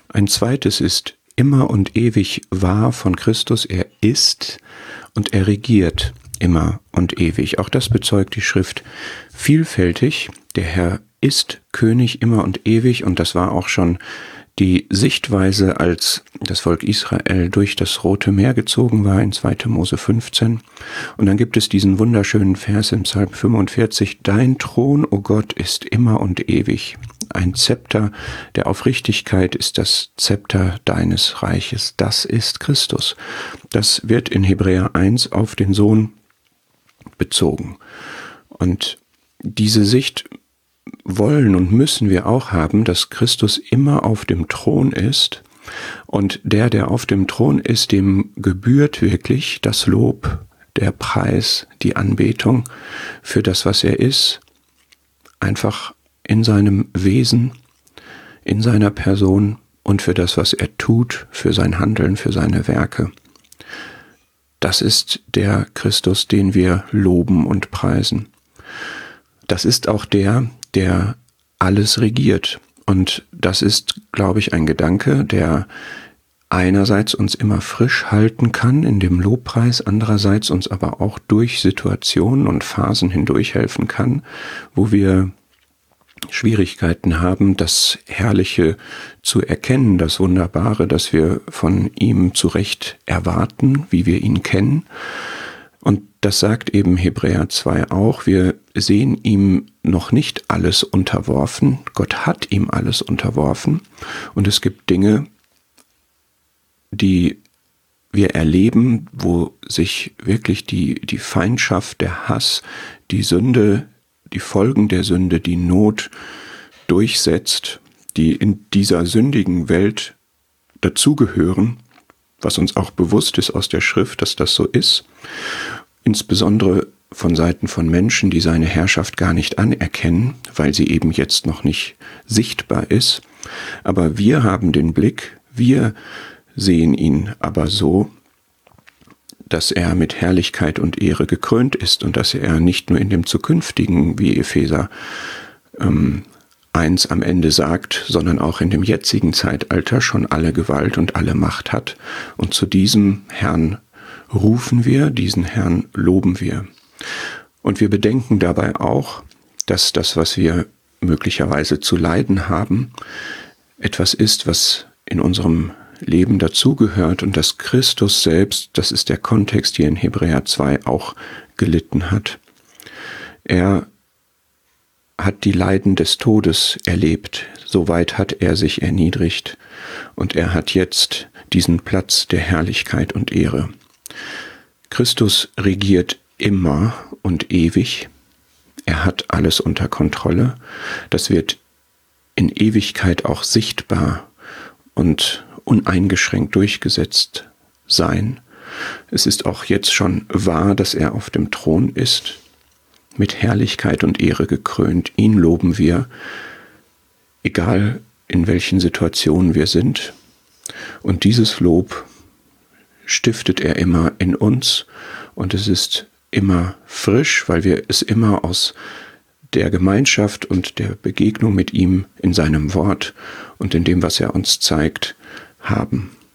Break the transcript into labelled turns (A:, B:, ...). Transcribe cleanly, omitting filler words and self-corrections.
A: Ein zweites ist immer und ewig wahr von Christus. Er ist und er regiert immer und ewig. Auch das bezeugt die Schrift vielfältig. Der Herr ist König immer und ewig, und das war auch schon die Sichtweise, als das Volk Israel durch das Rote Meer gezogen war in 2. Mose 15. Und dann gibt es diesen wunderschönen Vers im Psalm 45, Dein Thron, o Gott, ist immer und ewig. Ein Zepter der Aufrichtigkeit ist das Zepter deines Reiches. Das ist Christus. Das wird in Hebräer 1 auf den Sohn bezogen. Und diese Sicht wollen und müssen wir auch haben, dass Christus immer auf dem Thron ist, und der auf dem Thron ist, dem gebührt wirklich das Lob, der Preis, die Anbetung für das, was er ist, einfach in seinem Wesen, in seiner Person und für das, was er tut, für sein Handeln, für seine Werke. Das ist der Christus, den wir loben und preisen. Das ist auch der alles regiert. Und das ist, glaube ich, ein Gedanke, der einerseits uns immer frisch halten kann in dem Lobpreis, andererseits uns aber auch durch Situationen und Phasen hindurch helfen kann, wo wir Schwierigkeiten haben, das Herrliche zu erkennen, das Wunderbare, das wir von ihm zu Recht erwarten, wie wir ihn kennen. Und das sagt eben Hebräer 2 auch, wir sehen ihm noch nicht alles unterworfen, Gott hat ihm alles unterworfen, und es gibt Dinge, die wir erleben, wo sich wirklich die Feindschaft, der Hass, die Sünde, die Folgen der Sünde, die Not durchsetzt, die in dieser sündigen Welt dazugehören, was uns auch bewusst ist aus der Schrift, dass das so ist, insbesondere von Seiten von Menschen, die seine Herrschaft gar nicht anerkennen, weil sie eben jetzt noch nicht sichtbar ist. Aber wir haben den Blick, wir sehen ihn aber so, dass er mit Herrlichkeit und Ehre gekrönt ist und dass er nicht nur in dem Zukünftigen, wie Epheser 1 am Ende sagt, sondern auch in dem jetzigen Zeitalter schon alle Gewalt und alle Macht hat. Und zu diesem Herrn rufen wir, diesen Herrn loben wir. Und wir bedenken dabei auch, dass das, was wir möglicherweise zu leiden haben, etwas ist, was in unserem Leben dazugehört, und dass Christus selbst, das ist der Kontext hier in Hebräer 2, auch gelitten hat. Er hat die Leiden des Todes erlebt, soweit hat er sich erniedrigt, und er hat jetzt diesen Platz der Herrlichkeit und Ehre. Christus regiert immer und ewig. Er hat alles unter Kontrolle. Das wird in Ewigkeit auch sichtbar und uneingeschränkt durchgesetzt sein. Es ist auch jetzt schon wahr, dass er auf dem Thron ist, mit Herrlichkeit und Ehre gekrönt. Ihn loben wir, egal in welchen Situationen wir sind. Und dieses Lob stiftet er immer in uns, und es ist immer frisch, weil wir es immer aus der Gemeinschaft und der Begegnung mit ihm in seinem Wort und in dem, was er uns zeigt, haben.